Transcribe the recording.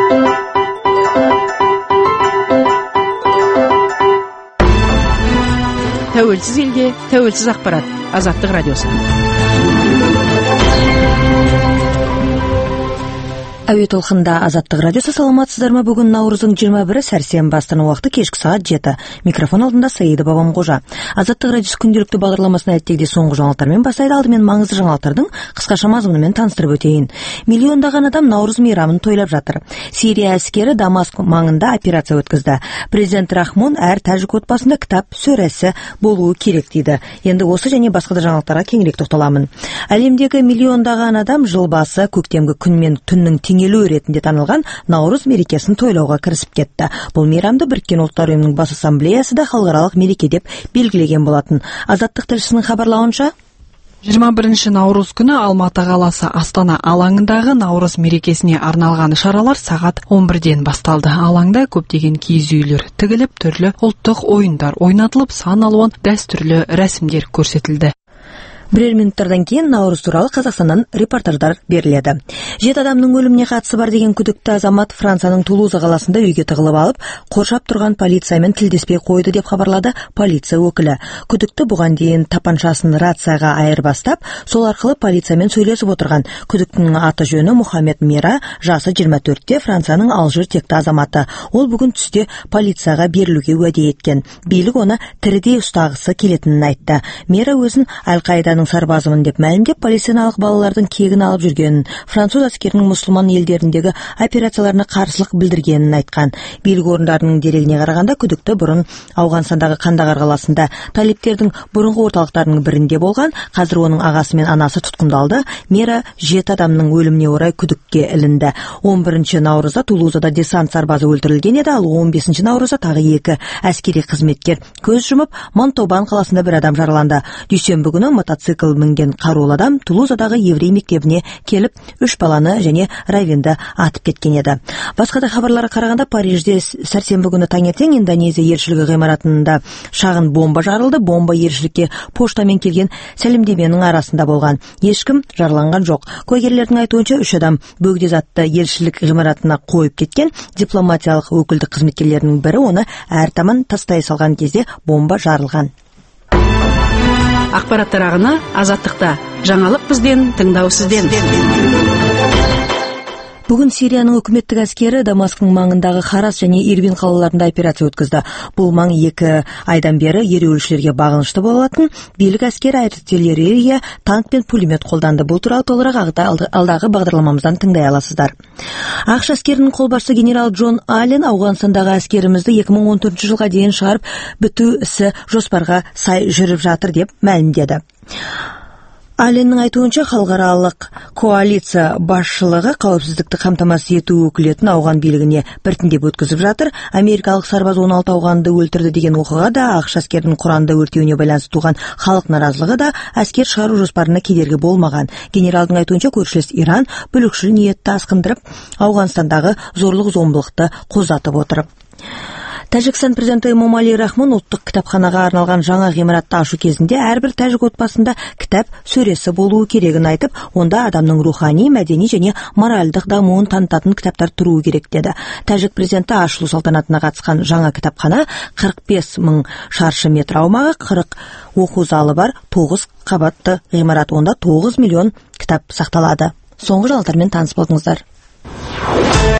Тәуелсіз елге тәуелсіз ақпарат. Азаттық радиосы. Әуе толқында Азаттық радиосы. Саламатсыздар ма? Бүгін наурыздың 21-і сәрсенбі, астана уақыты кешкі сағат 7. Микрофон алдында Саида Бабамқожа. Азаттық радиосы күнделікті бағдарламасын әдеттегідей соңғы жаңалықтармен бастайды. Алдымен маңызды жаңалықтардың қысқаша мазмұнымен таныстырып өтейін. Миллиондаған адам наурыз мейрамын тойлап жатыр. Сирия әскері Дамаск маңында операция өткізді. Президент Рахмон әр тәжік отбасында кітап сөресі болуы керек дейді. Енді осы және басқа да жаңалықтарға кеңірек тоқталамын. Әлемдегі миллиондаған адам жыл басы көктемгі күн мен түннің теңелу ретінде танылған наурыз мерекесін тойлауға кірісіп кетті. Бұл мейрамды Біріккен ұлттар ұйымының бас ассамблеясы да халықаралық мереке деп белгілеген болатын. Азаттық тілшісінің хабарлауынша, 21 наурыз күні Алматы қаласы Астана алаңындағы наурыз мерекесіне арналған шаралар сағат 11-ден басталды. Алаңда көптеген киіз үйлер тігіліп, түрлі ұлттық ойындар ойнатылып, сан алуан дәстүрлі рәсімдер көрсетілді. Бірер минуттардан кейін наурыз туралы Қазақстаннан репортаждар беріледі. 7 адамның өліміне қатысы бар деген күдікті азамат Францияның Тулуза қаласында үйге тығылып алып, қоршап тұрған полициямен тілдеспей қойды деп хабарлады полиция өкілі. Күдікті бұған дейін тапаншасын рацияға айырбастап, сол арқылы полициямен сөйлесіп отырған. Күдіктінің аты жөні Мухаммед Мера, жасы 24-те, Францияның Алжир текті азаматы. Ол бүгін түсте полицияға берілуге уәде еткен. Билік оны тірідей ұстағысы келетінін айтты. Мера өзін Аль-Қайданың сарбазымын деп мәлімдеп, палестиналық балалардың кегін алып жүргенін, француз әскерінің мұсылман елдеріндегі операцияларына қарсылық білдіргенін айтқан. Билік орындарының дерегіне қарағанда, күдікті бұрын Ауғанстандағы Қандағар қаласында талибтердің бұрынғы орталықтарының бірінде болған. Қазір оның ағасы мен анасы тұтқындалды. Мера 7 адамның өліміне орай күдікке ілінді. 11 наурызда Тулузада десант сарбазы өлтірілген еді, ал 15 наурызда тағы 2 әскери қызметкер көз жұмып, Монтобан қаласында бір адам жараланды. Дүйсенбі күні мотоцикл мінген қарулы адам Тулузадағы еврей мектебіне келіп, 3 баланы және Равинді атып кеткен еді. Басқа да хабарларға қарағанда, Парижде сәрсенбі күні таңертең Индонезия елшілігі ғимаратында шағын бомба жарылды. Бомба елшілікке поштамен келген сәлемдеменің арасында болған. Ешкім жараланған жоқ. Куәгерлердің айтуынша 3 адам бөгде затты елшілік ғимаратына қойып кеткен. Дипломатиялық өкілдік қызметкерлерінің бірі оны әр таман тастай салған кезде бомба жарылған. Ақпараттар ағыны Азаттықта. Жаңалық бізден, тыңдау сізден. Бүгін Сирияның үкіметтік әскері Дамасктың маңындағы Харас және Ирбин қалаларында операция өткізді. Бұл маң 2 айдан бері ереуілшілерге бағынышты болатын. Билік әскері артиллерия, танк пен пулемет қолданды. Бұл туралы толығырақ алдағы бағдарламамыздан тыңдай аласыздар. Ақш әскерінің қолбасшысы генерал Джон Аллен Ауғанстандағы әскерімізді 2014 жылға дейін шығарып біту ісі жоспарға сай жүріп жатыр деп мәлімдеді. Алленнің айтуынша, халықаралық коалиция басшылығы қауіпсіздікті қамтамасыз ету өкілетін ауған билігіне біртіндеп өткізіп жатыр. Америкалық сарбаз 16 ауғанды өлтірді деген оқиға да, ақш әскерінің құранды өртеуіне байланысты туған халық наразылығы да әскер шығару жоспарына кедергі болмаған. Генералдың айтуынша, көршілес Иран бүлікшіл ниетті асқындырып, Ауғанстандағы зорлық-зомбылықты қоздатып отыр. Тәжікстан президенті Эмомали Рахмон ұлттық кітапханаға арналған жаңа ғимаратты ашу кезінде әрбір тәжік отбасында кітап сөресі болуы керегін айтып, онда адамның рухани, мәдени және моральдық дамуын танытатын кітаптар тұруы керек деді. Тәжік президенті ашылу салтанатына қатысқан жаңа кітапхана 45 мың шаршы метр аумағы, 40 оқу залы бар 9 қабатты ғимарат, онда 9 миллион кітап сақталады. Соңғы жаңалықтармен таныс болдыңыздар.